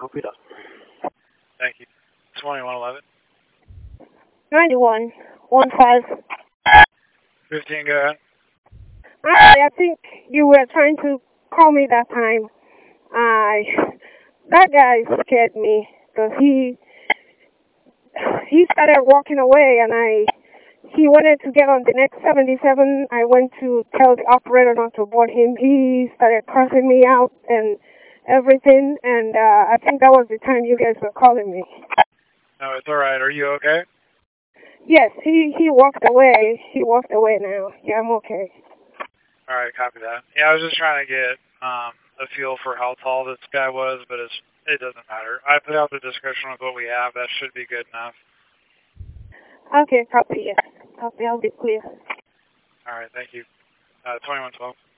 Copy that. Thank you. 2111. 9115. 15, go ahead. I think you were trying to call me that time. That guy scared me because he started walking away, and he wanted to get on the next 77. I went to tell the operator not to board him. He started cursing me out and everything, and I think that was the time you guys were calling me. No, it's all right. Are you okay? Yes, he walked away. He walked away now. Yeah, I'm okay. All right, copy that. Yeah, I was just trying to get a feel for how tall this guy was, but it doesn't matter. I put out the description with what we have. That should be good enough. Okay, copy, yes. Copy, I'll be clear. All right, thank you. 2112.